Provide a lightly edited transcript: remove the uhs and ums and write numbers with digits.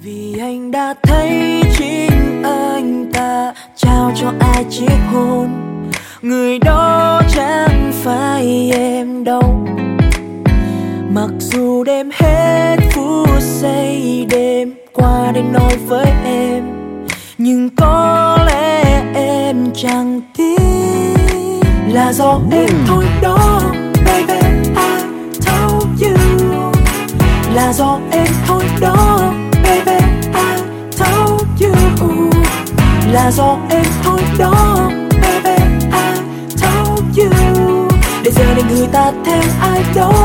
Vì anh đã thấy chính anh ta trao cho ai chiếc hôn, người đó chẳng phải em đâu. Mặc dù đêm hết phút giây đêm qua để nói với em, nhưng có lẽ em chẳng tin là do em thôi đó. Baby, I told you là do em thôi đó. Baby, I told you là do em thôi đó. Baby, I told you để giờ này người ta thêm ai đó.